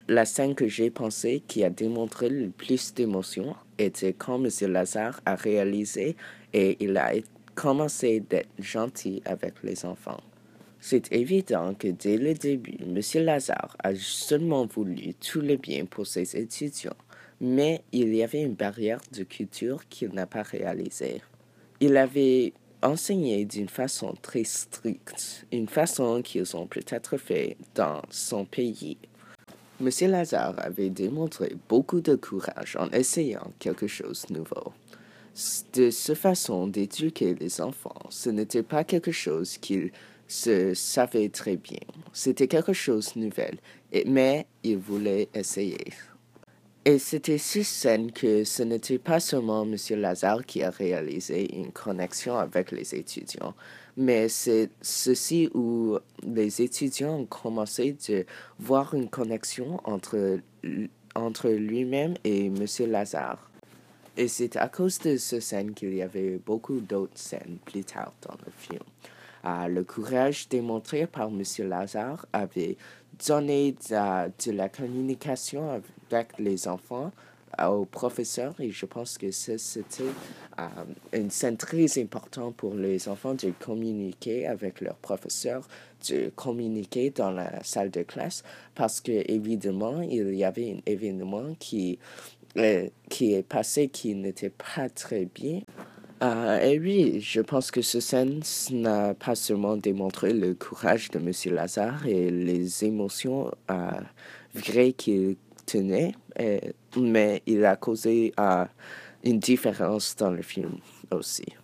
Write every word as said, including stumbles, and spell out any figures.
la scène que j'ai pensée qui a démontré le plus d'émotion était quand Monsieur Lazare a réalisé et il a commencé d'être gentil avec les enfants. C'est évident que dès le début, Monsieur Lazare a seulement voulu tout le bien pour ses étudiants, mais il y avait une barrière de culture qu'il n'a pas réalisée. Il avait enseigné d'une façon très stricte, une façon qu'ils ont peut-être fait dans son pays. Monsieur Lazare avait démontré beaucoup de courage en essayant quelque chose de nouveau. De cette façon d'éduquer les enfants, ce n'était pas quelque chose qu'il se savait très bien. C'était quelque chose de nouvel, mais il voulait essayer. Et c'était si scène que ce n'était pas seulement Monsieur Lazare qui a réalisé une connexion avec les étudiants, mais c'est ceci où les étudiants ont commencé à voir une connexion entre, entre lui-même et Monsieur Lazare. Et c'est à cause de cette scène qu'il y avait beaucoup d'autres scènes plus tard dans le film. Ah, le courage démontré par Monsieur Lazare avait donné de, de la communication avec les enfants aux professeurs et je pense que c'était euh, une scène très importante pour les enfants de communiquer avec leurs professeurs, de communiquer dans la salle de classe parce que évidemment il y avait un événement qui euh, qui est passé qui n'était pas très bien. Euh, et oui, je pense que ce scène n'a pas seulement démontré le courage de Monsieur Lazare et les émotions euh, vraies qu'il tenait, et, mais il a causé euh, une différence dans le film aussi.